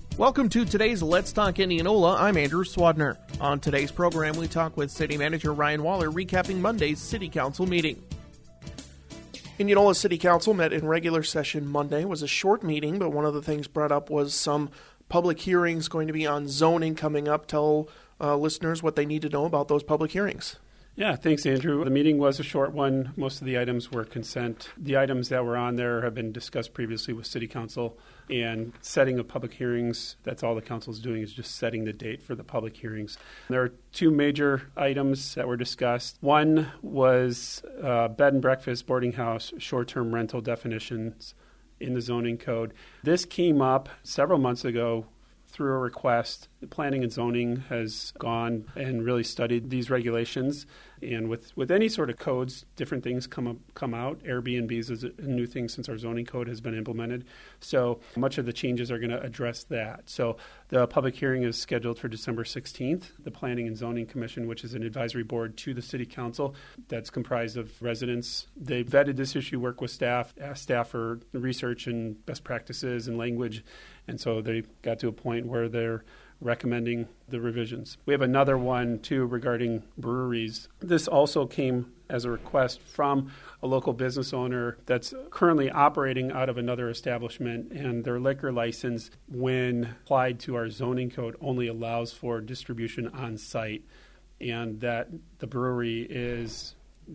Welcome to today's Let's Talk Indianola. I'm Andrew Swadner. On today's program, we talk with City Manager Ryan Waller recapping Monday's City Council meeting. Indianola City Council met in regular session Monday. It was a short meeting, but one of the things brought up was some public hearings going to be on zoning coming up. Tell listeners what they need to know about those public hearings. Yeah, thanks, Andrew. The meeting was a short one. Most of the items were consent. The items that were on there have been discussed previously with City Council, and setting of public hearings, that's all the council is doing, is just setting the date for the public hearings. There are two major items that were discussed. One was bed and breakfast, boarding house, short-term rental definitions in the zoning code. This came up several months ago through a request. The Planning and Zoning has gone and really studied these regulations. And with any sort of codes, different things come out. Airbnbs is a new thing since our zoning code has been implemented. So much of the changes are going to address that. So the public hearing is scheduled for December 16th. The Planning and Zoning Commission, which is an advisory board to the City Council that's comprised of residents, they vetted this issue, work with staff, asked staff for research and best practices and language. And so they got to a point where they're recommending the revisions. We have another one, too, regarding breweries. This also came as a request from a local business owner that's currently operating out of another establishment, and their liquor license, when applied to our zoning code, only allows for distribution on site, and that the brewery's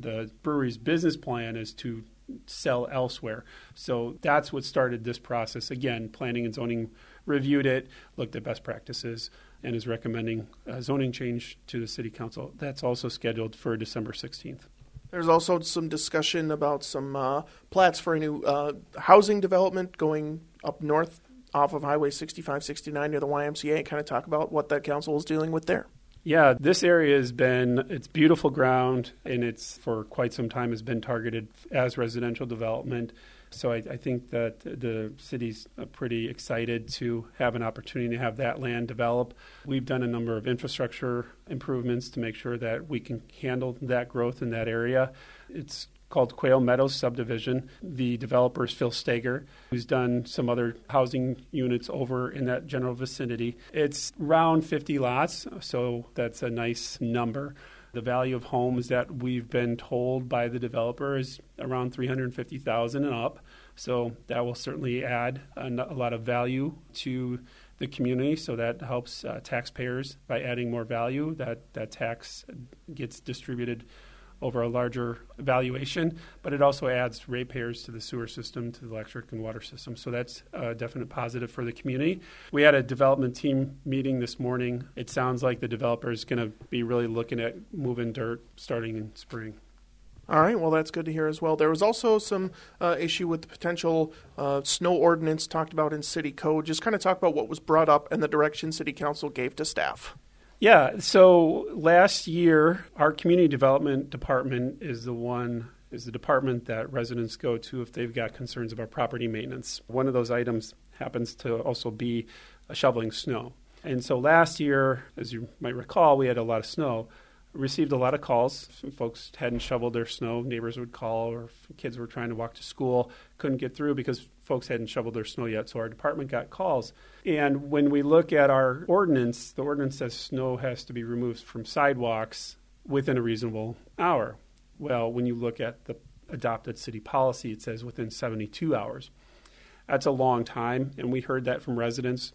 business plan is to sell elsewhere. So that's what started this process. Again, Planning and Zoning reviewed it, looked at best practices, and is recommending a zoning change to the City Council. That's also scheduled for December 16th. There's also some discussion about some plats for a new housing development going up north off of Highway 65-69 near the YMCA. Kind of talk about what that council is dealing with there. Yeah, this area it's beautiful ground, and it's for quite some time has been targeted as residential development. So I think that the city's pretty excited to have an opportunity to have that land develop. We've done a number of infrastructure improvements to make sure that we can handle that growth in that area. It's called Quail Meadows Subdivision. The developer is Phil Steger, who's done some other housing units over in that general vicinity. It's around 50 lots, so that's a nice number. The value of homes that we've been told by the developer is around $350,000 and up. So that will certainly add a lot of value to the community. So that helps taxpayers by adding more value. That tax gets distributed over a larger valuation, but it also adds ratepayers to the sewer system, to the electric and water system. So that's a definite positive for the community. We had a development team meeting this morning. It sounds like the developer is going to be really looking at moving dirt starting in spring. All right, well, that's good to hear as well. There was also some issue with the potential snow ordinance talked about in city code. Just kind of talk about what was brought up and the direction City Council gave to staff. Yeah, so last year, our community development department is the department that residents go to if they've got concerns about property maintenance. One of those items happens to also be shoveling snow. And so last year, as you might recall, we had a lot of snow. Received a lot of calls. Folks hadn't shoveled their snow. Neighbors would call, or kids were trying to walk to school, couldn't get through because folks hadn't shoveled their snow yet. So our department got calls. And when we look at our ordinance, the ordinance says snow has to be removed from sidewalks within a reasonable hour. Well, when you look at the adopted city policy, it says within 72 hours. That's a long time, and we heard that from residents.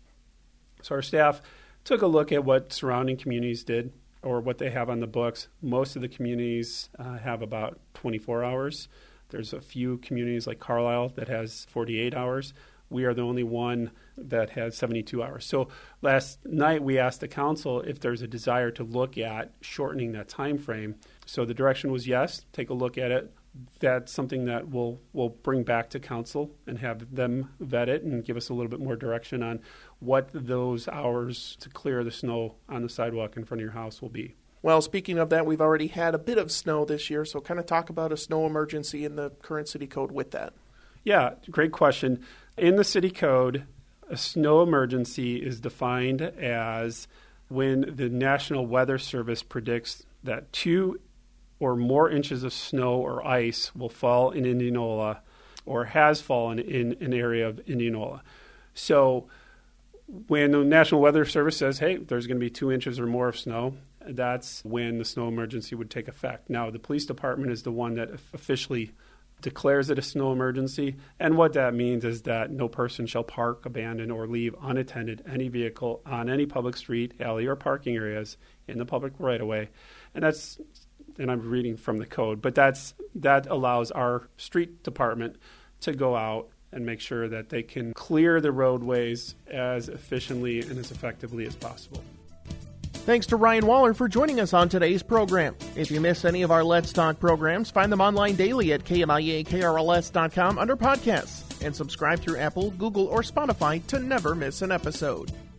So our staff took a look at what surrounding communities did, or what they have on the books. Most of the communities have about 24 hours. There's a few communities like Carlisle that has 48 hours. We are the only one that has 72 hours. So last night we asked the council if there's a desire to look at shortening that time frame. So the direction was yes, take a look at it. That's something that we'll bring back to council and have them vet it and give us a little bit more direction on what those hours to clear the snow on the sidewalk in front of your house will be. Well, speaking of that, we've already had a bit of snow this year, so kind of talk about a snow emergency in the current city code with that. Yeah, great question. In the city code, a snow emergency is defined as when the National Weather Service predicts that 2 or more inches of snow or ice will fall in Indianola or has fallen in an area of Indianola. So When the National Weather Service says, hey, there's going to be 2 inches or more of snow, that's when the snow emergency would take effect. Now, the police department is the one that officially declares it a snow emergency, and what that means is that no person shall park, abandon, or leave unattended any vehicle on any public street, alley, or parking areas in the public right-of-way. And I'm reading from the code, but that allows our street department to go out and make sure that they can clear the roadways as efficiently and as effectively as possible. Thanks to Ryan Waller for joining us on today's program. If you miss any of our Let's Talk programs, find them online daily at KMIAKRLS.com under podcasts and subscribe through Apple, Google, or Spotify to never miss an episode.